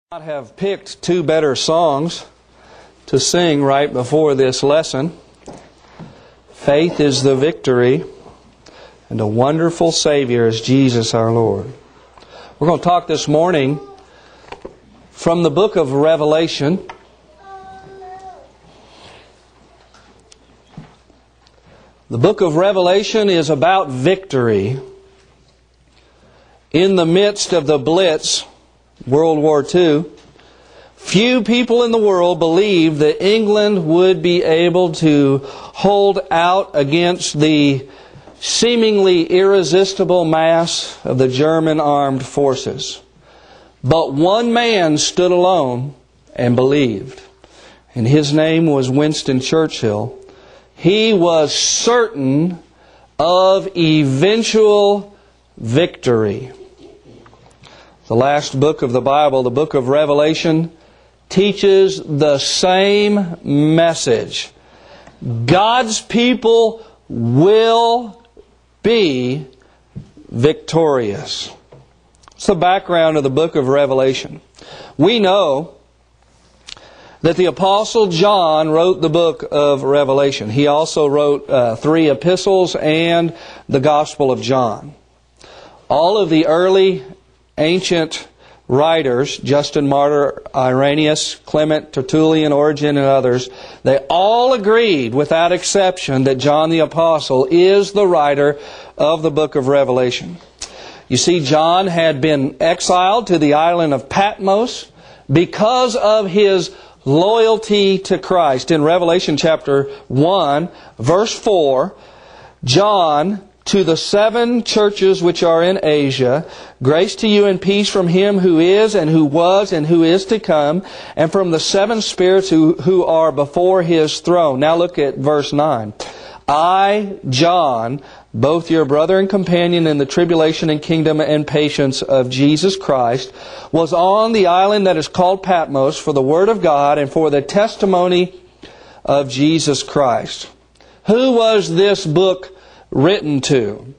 Not have picked two better songs to sing right before this lesson. Faith is the victory, and a wonderful Savior is Jesus our Lord. We're going to talk this morning from the book of Revelation. The book of Revelation is about victory. In the midst of the Blitz, World War II, few people in the world believed that England would be able to hold out against the seemingly irresistible mass of the German armed forces. But one man stood alone and believed, and his name was Winston Churchill. He was certain of eventual victory. The last book of the Bible, the book of Revelation, teaches the same message. God's people will be victorious. It's the background of the book of Revelation. We know that the Apostle John wrote the book of Revelation. He also wrote 3 epistles and the Gospel of John. All of the early ancient writers, Justin Martyr, Irenaeus, Clement, Tertullian, Origen, and others, they all agreed without exception that John the Apostle is the writer of the book of Revelation. You see, John had been exiled to the island of Patmos because of his loyalty to Christ. In Revelation chapter 1, verse 4, John, to the 7 churches which are in Asia, grace to you and peace from Him who is and who was and who is to come, and from the 7 spirits who are before His throne. Now look at verse 9. I, John, both your brother and companion in the tribulation and kingdom and patience of Jesus Christ, was on the island that is called Patmos for the word of God and for the testimony of Jesus Christ. Who was this book written to?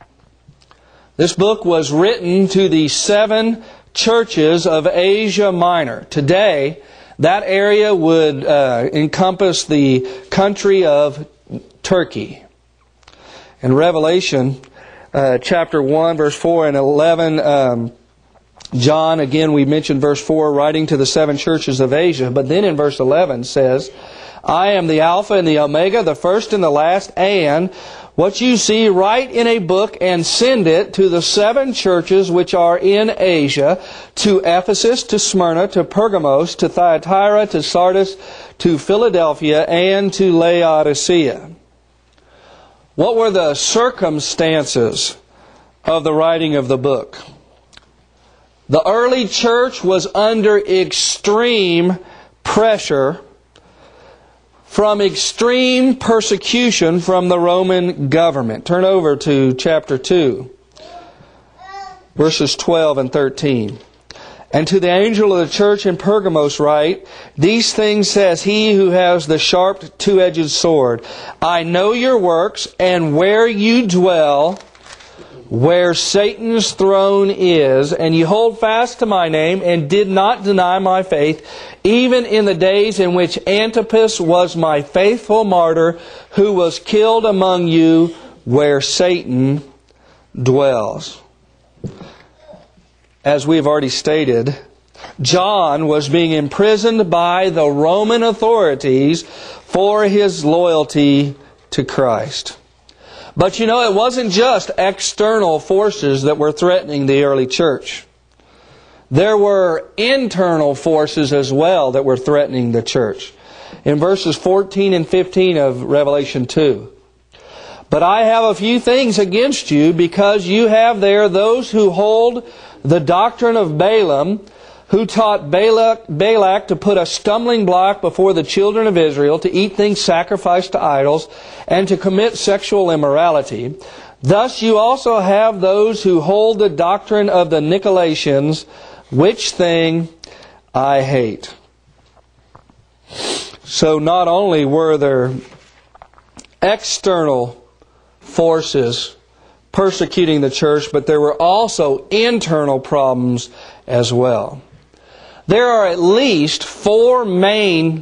This book was written to the 7 churches of Asia Minor. Today, that area would encompass the country of Turkey. In Revelation chapter 1, verse 4 and 11, John, again we mentioned verse 4, writing to the 7 churches of Asia. But then in verse 11 says, I am the Alpha and the Omega, the first and the last, and what you see, write in a book and send it to the 7 churches which are in Asia, to Ephesus, to Smyrna, to Pergamos, to Thyatira, to Sardis, to Philadelphia, and to Laodicea. What were the circumstances of the writing of the book? The early church was under extreme pressure from extreme persecution from the Roman government. Turn over to chapter 2, verses 12 and 13. And to the angel of the church in Pergamos write, these things says He who has the sharp 2-edged sword. I know your works, and where you dwell, where Satan's throne is, and you hold fast to my name, and did not deny my faith, even in the days in which Antipas was my faithful martyr, who was killed among you where Satan dwells. As we have already stated, John was being imprisoned by the Roman authorities for his loyalty to Christ. But you know, it wasn't just external forces that were threatening the early church. There were internal forces as well that were threatening the church. In verses 14 and 15 of Revelation 2. But I have a few things against you, because you have there those who hold the doctrine of Balaam, who taught Balak to put a stumbling block before the children of Israel, to eat things sacrificed to idols, and to commit sexual immorality. Thus you also have those who hold the doctrine of the Nicolaitans, which thing I hate. So not only were there external forces persecuting the church, but there were also internal problems as well. There are at least four main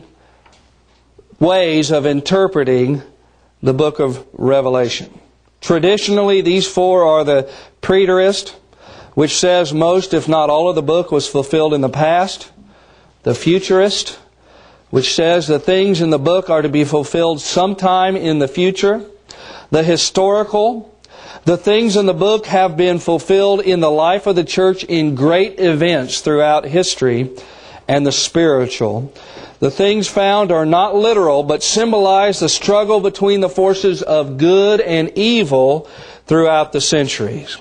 ways of interpreting the book of Revelation. Traditionally, these four are the preterist, which says most, if not all, of the book was fulfilled in the past. The futurist, which says the things in the book are to be fulfilled sometime in the future. The historical, the things in the book have been fulfilled in the life of the church in great events throughout history. And the spiritual, the things found are not literal, but symbolize the struggle between the forces of good and evil throughout the centuries.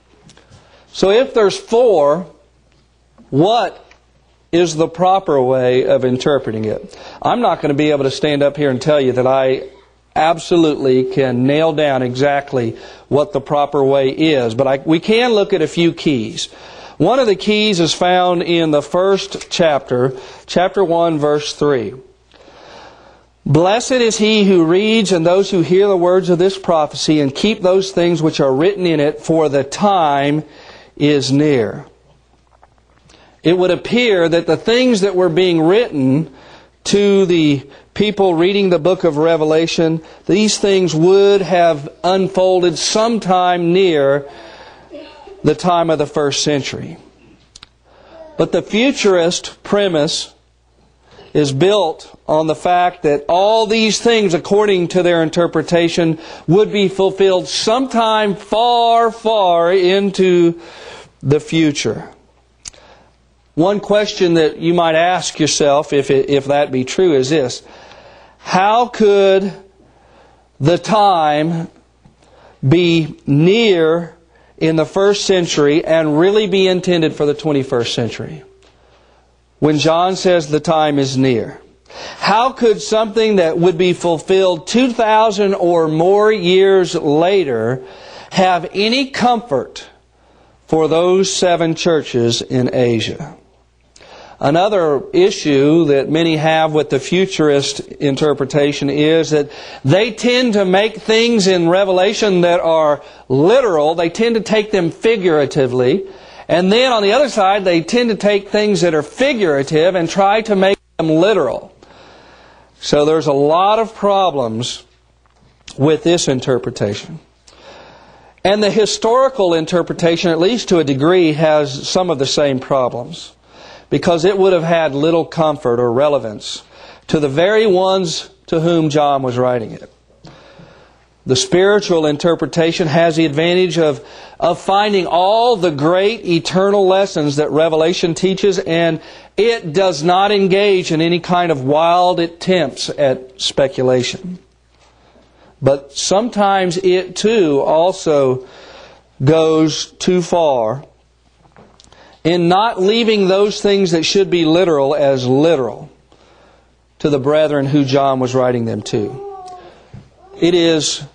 So if there's four, what is the proper way of interpreting it? I'm not going to be able to stand up here and tell you that I absolutely can nail down exactly what the proper way is, but we can look at a few keys. One of the keys is found in the first chapter, chapter 1, verse 3. Blessed is he who reads and those who hear the words of this prophecy and keep those things which are written in it, for the time is near. It would appear that the things that were being written to the people reading the book of Revelation, these things would have unfolded sometime near the time of the first century. But the futurist premise is built on the fact that all these things, according to their interpretation, would be fulfilled sometime far, far into the future. One question that you might ask yourself, if that be true, is this: how could the time be near in the first century and really be intended for the 21st century? When John says the time is near, how could something that would be fulfilled 2,000 or more years later have any comfort for those 7 churches in Asia? Another issue that many have with the futurist interpretation is that they tend to make things in Revelation that are literal. They tend to take them figuratively. And then on the other side, they tend to take things that are figurative and try to make them literal. So there's a lot of problems with this interpretation. And the historical interpretation, at least to a degree, has some of the same problems, because it would have had little comfort or relevance to the very ones to whom John was writing it. The spiritual interpretation has the advantage of finding all the great eternal lessons that Revelation teaches, and it does not engage in any kind of wild attempts at speculation. But sometimes it too also goes too far in not leaving those things that should be literal as literal to the brethren who John was writing them to. It is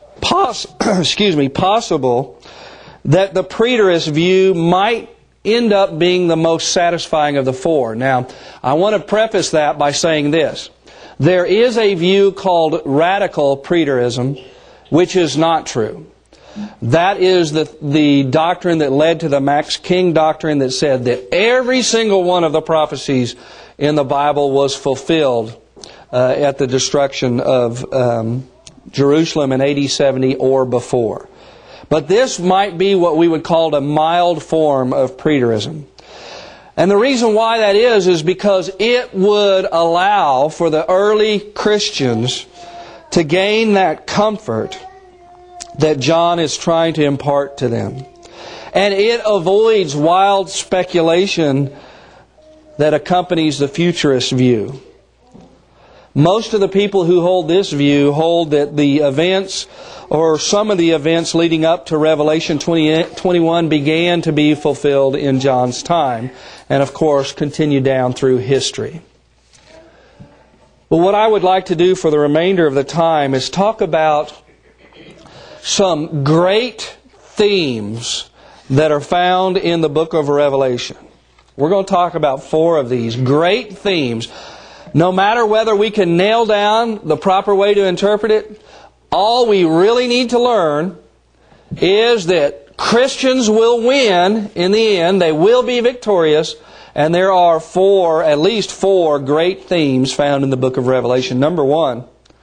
possible that the preterist view might end up being the most satisfying of the four. Now, I want to preface that by saying this. There is a view called radical preterism, which is not true. That is the doctrine that led to the Max King doctrine that said that every single one of the prophecies in the Bible was fulfilled at the destruction of Jerusalem in AD 70 or before. But this might be what we would call a mild form of preterism. And the reason why that is because it would allow for the early Christians to gain that comfort that John is trying to impart to them. And it avoids wild speculation that accompanies the futurist view. Most of the people who hold this view hold that the events, or some of the events leading up to Revelation 21 began to be fulfilled in John's time, and of course continue down through history. But what I would like to do for the remainder of the time is talk about some great themes that are found in the book of Revelation. We're going to talk about 4 of these great themes. No matter whether we can nail down the proper way to interpret it, all we really need to learn is that Christians will win in the end. They will be victorious, And there are at least four great themes found in the book of Revelation. Number one,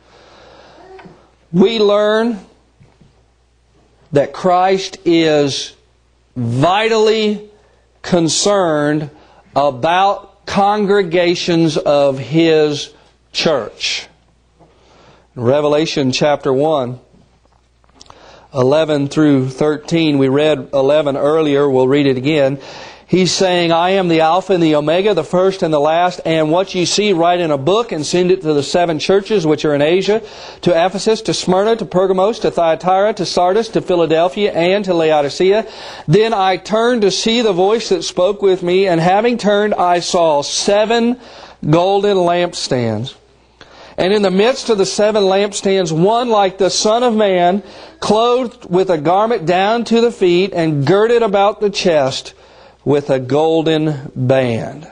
we learn that Christ is vitally concerned about congregations of His church. In Revelation chapter 1, 11 through 13, we read 11 earlier, we'll read it again. He's saying, I am the Alpha and the Omega, the first and the last, and what you see write in a book and send it to the seven churches which are in Asia, to Ephesus, to Smyrna, to Pergamos, to Thyatira, to Sardis, to Philadelphia, and to Laodicea. Then I turned to see the voice that spoke with me, and having turned I saw 7 golden lampstands. And in the midst of the 7 lampstands, one like the Son of Man, clothed with a garment down to the feet, and girded about the chest with a golden band.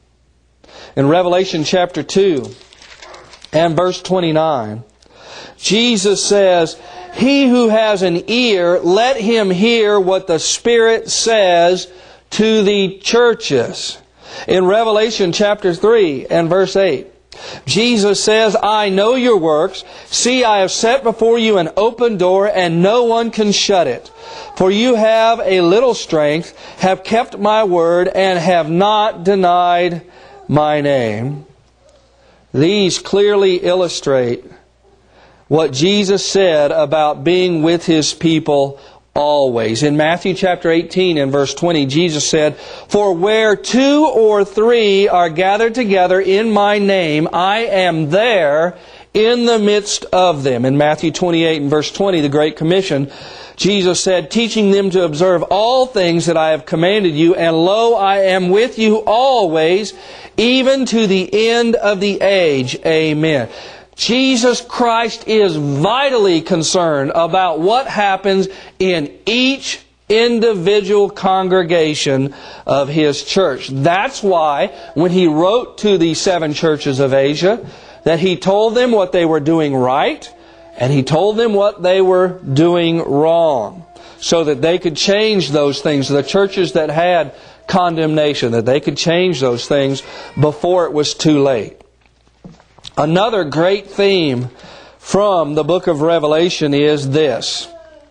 In Revelation chapter 2 and verse 29, Jesus says, He who has an ear, let him hear what the Spirit says to the churches. In Revelation chapter 3 and verse 8, Jesus says, I know your works. See, I have set before you an open door, and no one can shut it. For you have a little strength, have kept my word, and have not denied my name. These clearly illustrate what Jesus said about being with His people always. In Matthew chapter 18 and verse 20, Jesus said, For where 2 or 3 are gathered together in my name, I am there in the midst of them. In Matthew 28 and verse 20, the Great Commission, Jesus said, teaching them to observe all things that I have commanded you, and lo, I am with you always, even to the end of the age. Amen. Jesus Christ is vitally concerned about what happens in each individual congregation of His church. That's why when He wrote to the 7 churches of Asia, that He told them what they were doing right, and He told them what they were doing wrong, so that they could change those things. The churches that had condemnation, that they could change those things before it was too late. Another great theme from the book of Revelation is this: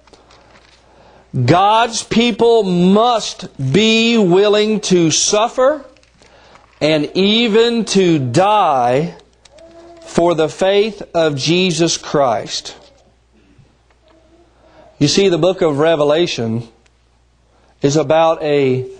God's people must be willing to suffer and even to die for the faith of Jesus Christ. You see, the book of Revelation is about a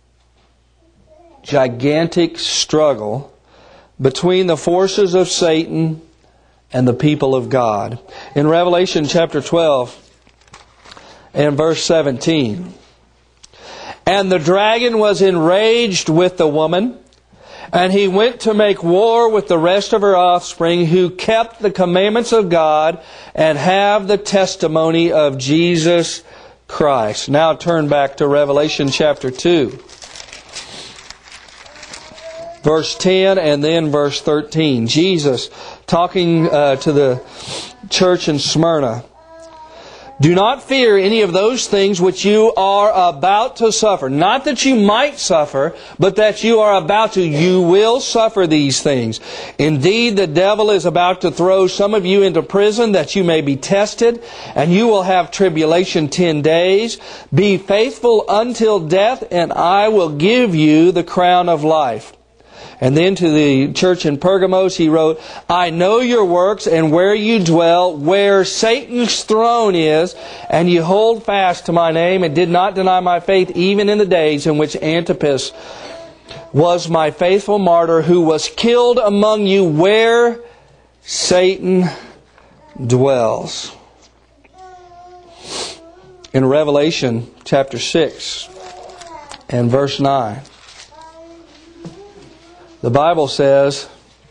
gigantic struggle between the forces of Satan and the people of God. In Revelation chapter 12 and verse 17, And the dragon was enraged with the woman, and he went to make war with the rest of her offspring, who kept the commandments of God and have the testimony of Jesus Christ. Now turn back to Revelation chapter 2. Verse 10 and then verse 13. Jesus talking to the church in Smyrna. Do not fear any of those things which you are about to suffer. Not that you might suffer, but that you are about to. You will suffer these things. Indeed, the devil is about to throw some of you into prison, that you may be tested, and you will have tribulation 10 days. Be faithful until death, and I will give you the crown of life. And then to the church in Pergamos he wrote, I know your works and where you dwell, where Satan's throne is, and you hold fast to my name and did not deny my faith, even in the days in which Antipas was my faithful martyr, who was killed among you where Satan dwells. In Revelation chapter 6 and verse 9, the Bible says,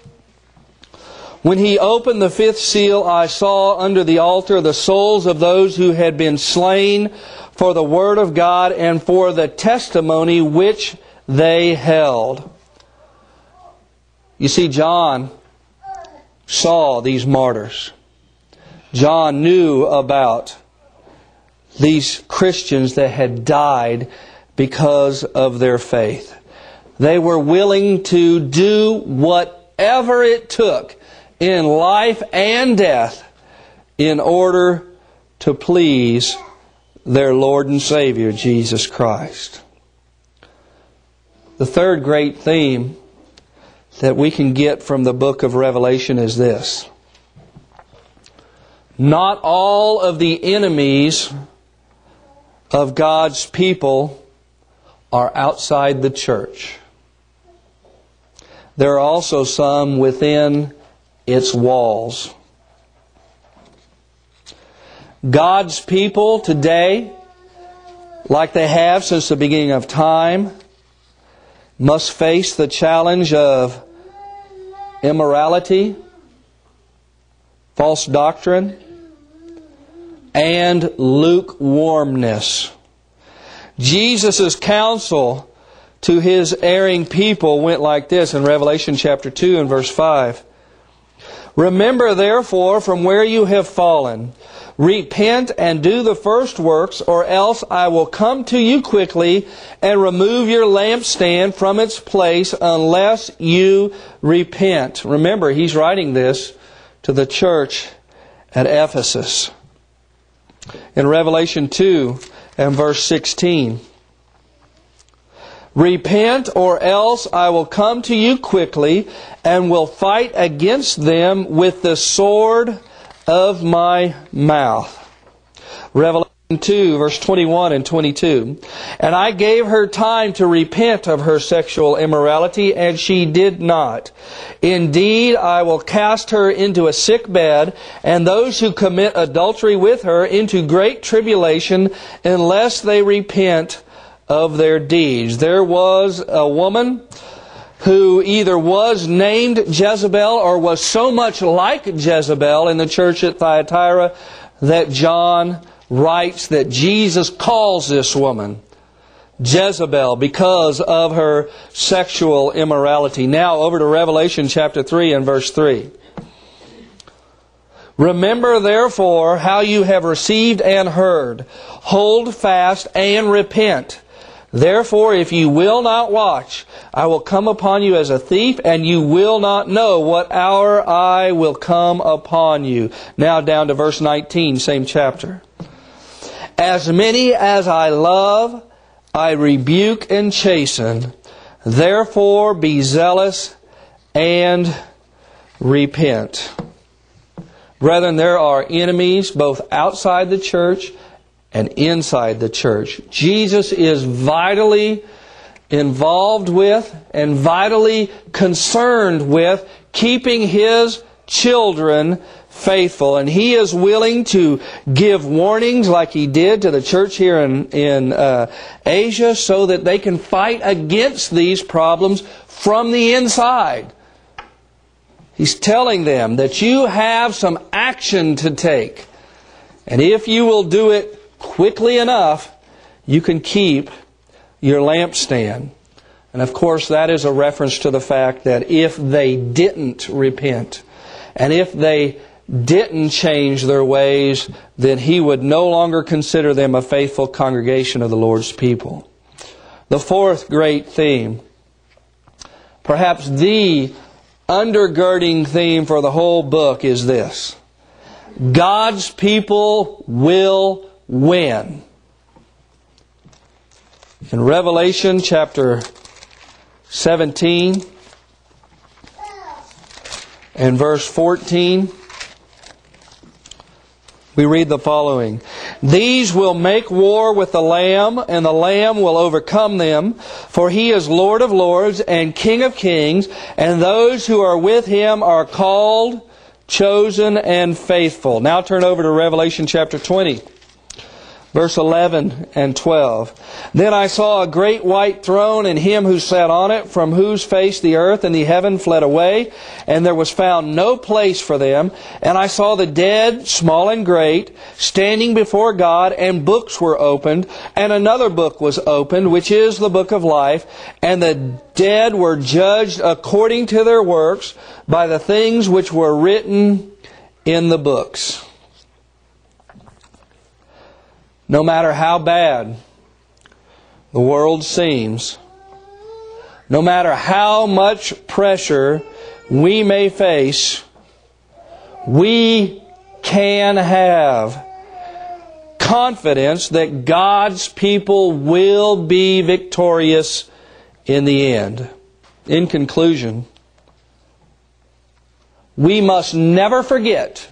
When he opened the 5th seal, I saw under the altar the souls of those who had been slain for the word of God and for the testimony which they held. You see, John saw these martyrs. John knew about these Christians that had died because of their faith. They were willing to do whatever it took in life and death in order to please their Lord and Savior, Jesus Christ. The third great theme that we can get from the book of Revelation is this. Not all of the enemies of God's people are outside the church. There are also some within its walls. God's people today, like they have since the beginning of time, must face the challenge of immorality, false doctrine, and lukewarmness. Jesus' counsel to His erring people went like this in Revelation chapter 2 and verse 5. Remember therefore from where you have fallen. Repent and do the first works, or else I will come to you quickly and remove your lampstand from its place unless you repent. Remember, he's writing this to the church at Ephesus. In Revelation 2 and verse 16. Repent, or else I will come to you quickly and will fight against them with the sword of my mouth. Revelation 2, verse 21 and 22. And I gave her time to repent of her sexual immorality, and she did not. Indeed, I will cast her into a sick bed, and those who commit adultery with her into great tribulation, unless they repent of their deeds. There was a woman who either was named Jezebel or was so much like Jezebel in the church at Thyatira that John writes that Jesus calls this woman Jezebel because of her sexual immorality. Now over to Revelation chapter 3 and verse 3. Remember therefore how you have received and heard. Hold fast and repent. Therefore, if you will not watch, I will come upon you as a thief, and you will not know what hour I will come upon you. Now down to verse 19, same chapter. As many as I love, I rebuke and chasten. Therefore, be zealous and repent. Brethren, there are enemies both outside the church and inside the church. Jesus is vitally involved with and vitally concerned with keeping His children faithful. And He is willing to give warnings like He did to the church here in Asia so that they can fight against these problems from the inside. He's telling them that you have some action to take. And if you will do it quickly enough, you can keep your lampstand. And of course, that is a reference to the fact that if they didn't repent, and if they didn't change their ways, then He would no longer consider them a faithful congregation of the Lord's people. The fourth great theme, perhaps the undergirding theme for the whole book, is this: God's people will win. In Revelation chapter 17 and verse 14, we read the following. These will make war with the Lamb, and the Lamb will overcome them, for He is Lord of lords and King of kings, and those who are with Him are called, chosen, and faithful. Now turn over to Revelation chapter 20. Verse 11 and 12. Then I saw a great white throne and Him who sat on it, from whose face the earth and the heaven fled away, and there was found no place for them. And I saw the dead, small and great, standing before God, and books were opened. And another book was opened, which is the book of life. And the dead were judged according to their works by the things which were written in the books. No matter how bad the world seems, no matter how much pressure we may face, we can have confidence that God's people will be victorious in the end. In conclusion, we must never forget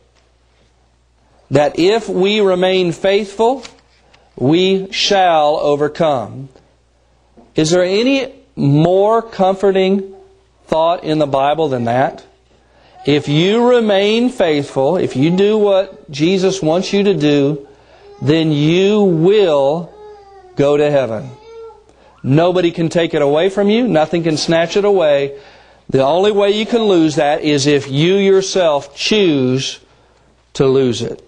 that if we remain faithful, we shall overcome. Is there any more comforting thought in the Bible than that? If you remain faithful, if you do what Jesus wants you to do, then you will go to heaven. Nobody can take it away from you. Nothing can snatch it away. The only way you can lose that is if you yourself choose to lose it.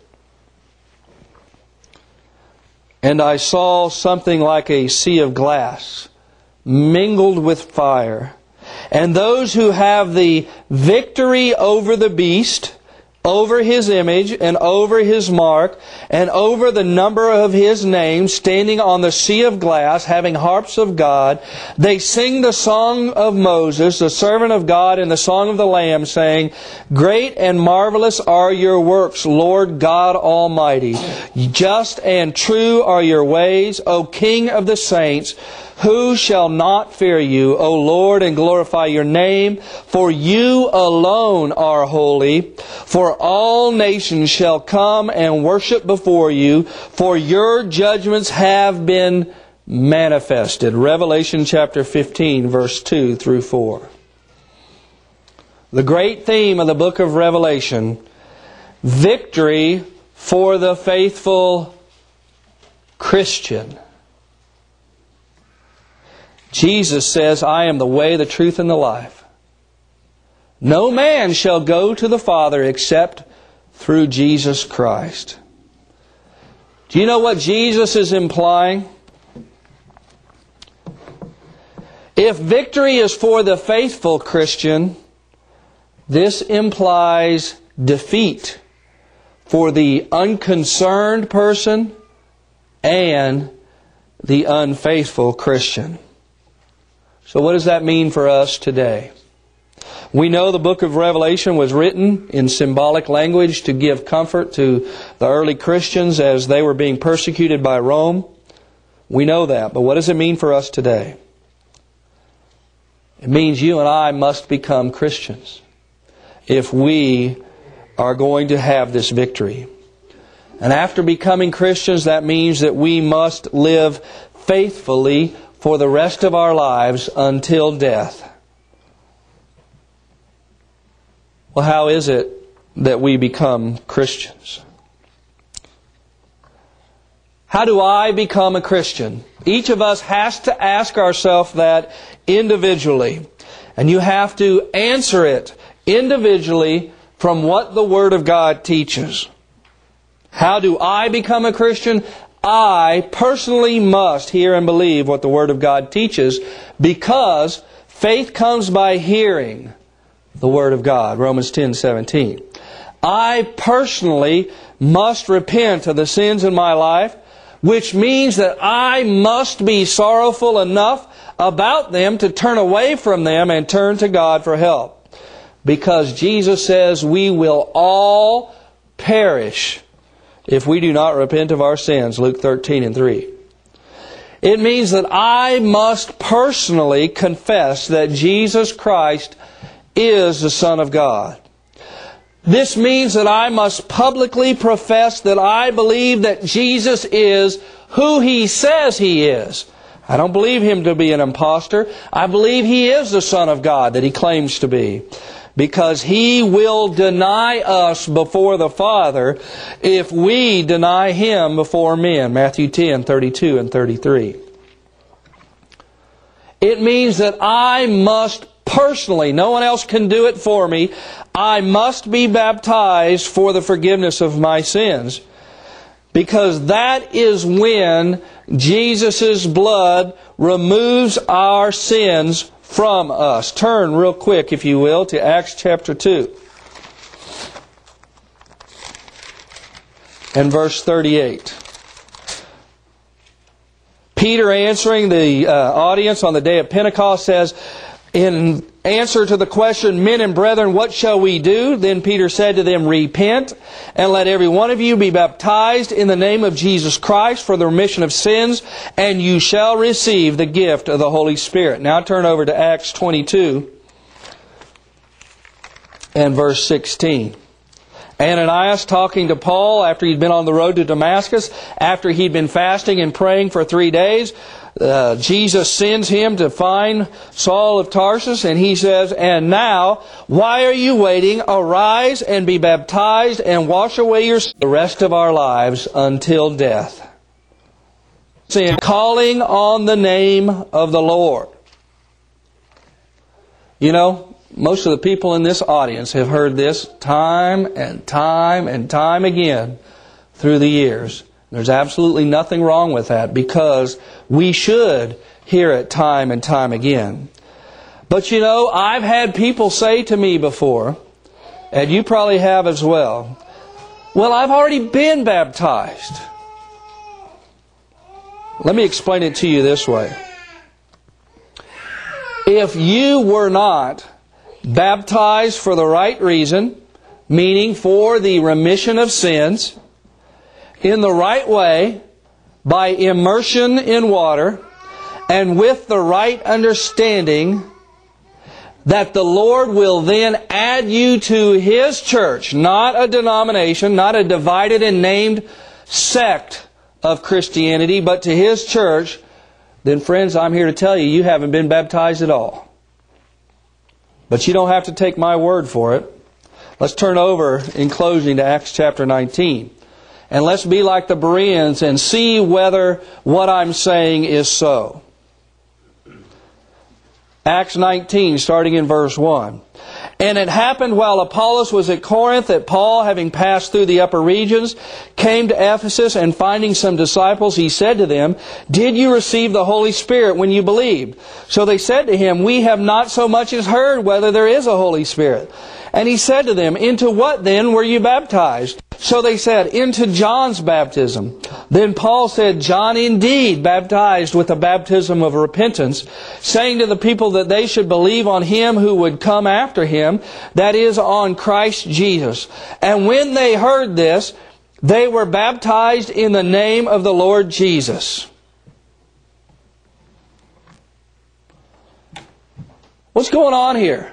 And I saw something like a sea of glass mingled with fire. And those who have the victory over the beast, over his image, and over his mark, and over the number of his name, standing on the sea of glass, having harps of God, they sing the song of Moses, the servant of God, and the song of the Lamb, saying, Great and marvelous are your works, Lord God Almighty. Just and true are your ways, O King of the saints. Who shall not fear you, O Lord, and glorify your name? For you alone are holy. For all nations shall come and worship before you, for your judgments have been manifested. Revelation chapter 15, verse 2 through 4. The great theme of the book of Revelation, victory for the faithful Christian. Jesus says, I am the way, the truth, and the life. No man shall go to the Father except through Jesus Christ. Do you know what Jesus is implying? If victory is for the faithful Christian, this implies defeat for the unconcerned person and the unfaithful Christian. So what does that mean for us today? We know the book of Revelation was written in symbolic language to give comfort to the early Christians as they were being persecuted by Rome. We know that, but what does it mean for us today? It means you and I must become Christians if we are going to have this victory. And after becoming Christians, that means that we must live faithfully for the rest of our lives until death. Well, how is it that we become Christians? How do I become a Christian? Each of us has to ask ourselves that individually. And you have to answer it individually from what the Word of God teaches. How do I become a Christian? I personally must hear and believe what the Word of God teaches, because faith comes by hearing the Word of God. Romans 10:17. I personally must repent of the sins in my life, which means that I must be sorrowful enough about them to turn away from them and turn to God for help. Because Jesus says we will all perish if we do not repent of our sins, Luke 13:3. It means that I must personally confess that Jesus Christ is the Son of God. This means that I must publicly profess that I believe that Jesus is who He says He is. I don't believe Him to be an impostor. I believe He is the Son of God that He claims to be. Because He will deny us before the Father if we deny Him before men. Matthew 10:32 and 33. It means that I must personally, no one else can do it for me, I must be baptized for the forgiveness of my sins. Because that is when Jesus' blood removes our sins from us. Turn real quick, if you will, to Acts chapter 2 and verse 38. Peter, answering the audience on the day of Pentecost, says, in answer to the question, "Men and brethren, what shall we do?" Then Peter said to them, "Repent, and let every one of you be baptized in the name of Jesus Christ for the remission of sins, and you shall receive the gift of the Holy Spirit." Now turn over to Acts 22 and verse 16. Ananias, talking to Paul after he'd been on the road to Damascus, after he'd been fasting and praying for 3 days, Jesus sends him to find Saul of Tarsus, and he says, "And now, why are you waiting? Arise and be baptized and wash away your sins the rest of our lives until death." Sin, calling on the name of the Lord. You know, most of the people in this audience have heard this time and time and time again through the years. There's absolutely nothing wrong with that, because we should hear it time and time again. But you know, I've had people say to me before, and you probably have as well, "Well, I've already been baptized." Let me explain it to you this way. If you were not baptized for the right reason, meaning for the remission of sins, in the right way, by immersion in water, and with the right understanding that the Lord will then add you to His church, not a denomination, not a divided and named sect of Christianity, but to His church, then friends, I'm here to tell you, you haven't been baptized at all. But you don't have to take my word for it. Let's turn over in closing to Acts chapter 19. And let's be like the Bereans and see whether what I'm saying is so. Acts 19, starting in verse 1. "And it happened while Apollos was at Corinth that Paul, having passed through the upper regions, came to Ephesus, and finding some disciples, he said to them, 'Did you receive the Holy Spirit when you believed?' So they said to him, 'We have not so much as heard whether there is a Holy Spirit.' And he said to them, 'Into what then were you baptized?' So they said, 'Into John's baptism.' Then Paul said, 'John indeed baptized with the baptism of repentance, saying to the people that they should believe on Him who would come after him, that is, on Christ Jesus. And when they heard this, they were baptized in the name of the Lord Jesus." What's going on here?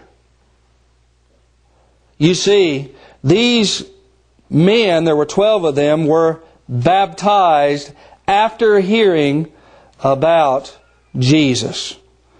You see, these men, there were 12 of them, were baptized after hearing about Jesus.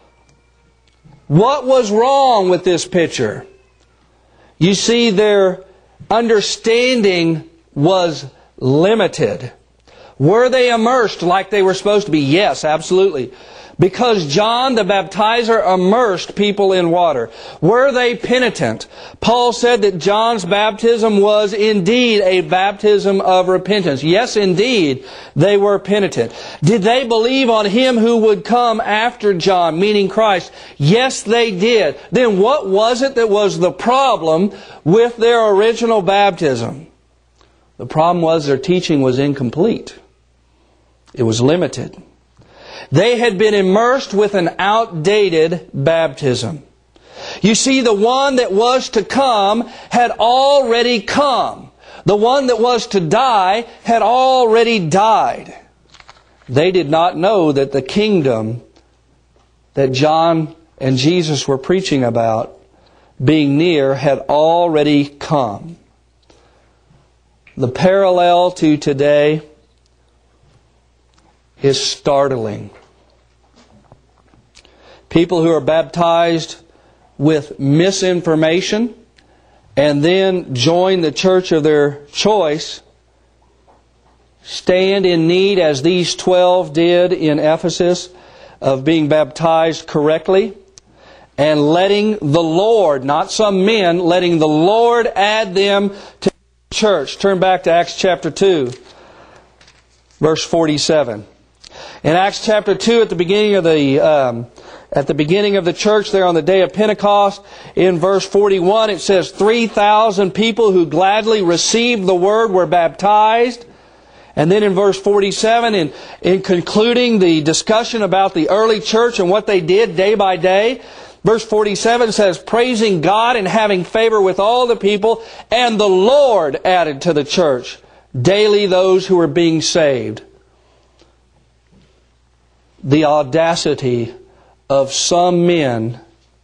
What was wrong with this picture? You see, their understanding was limited. Were they immersed like they were supposed to be? Yes, absolutely. Because John the baptizer immersed people in water. Were they penitent? Paul said that John's baptism was indeed a baptism of repentance. Yes, indeed, they were penitent. Did they believe on Him who would come after John, meaning Christ? Yes, they did. Then what was it that was the problem with their original baptism? The problem was their teaching was incomplete. It was limited. They had been immersed with an outdated baptism. You see, the one that was to come had already come. The one that was to die had already died. They did not know that the kingdom that John and Jesus were preaching about, being near, had already come. The parallel to today is startling. People who are baptized with misinformation and then join the church of their choice stand in need, as these 12 did in Ephesus, of being baptized correctly and letting the Lord, not some men, letting the Lord add them to the church. Turn back to Acts chapter 2, verse 47. In Acts chapter 2, at the beginning of the church there on the day of Pentecost, in verse 41, it says 3,000 people who gladly received the word were baptized. And then in verse 47, in concluding the discussion about the early church and what they did day by day, verse 47 says, praising God and having favor with all the people, and the Lord added to the church daily those who were being saved. The audacity of some men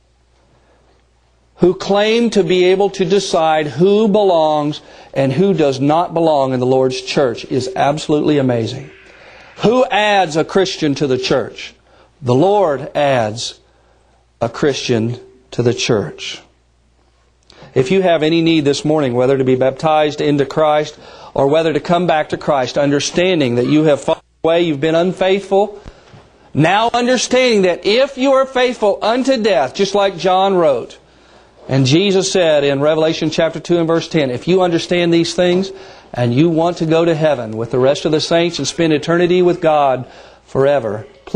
who claim to be able to decide who belongs and who does not belong in the Lord's church is absolutely amazing. Who adds a Christian to the church? The Lord adds a Christian to the church. If you have any need this morning, whether to be baptized into Christ or whether to come back to Christ, understanding that you have fallen away, you've been unfaithful, now understanding that if you are faithful unto death, just like John wrote, and Jesus said in Revelation chapter 2 and verse 10, if you understand these things and you want to go to heaven with the rest of the saints and spend eternity with God forever,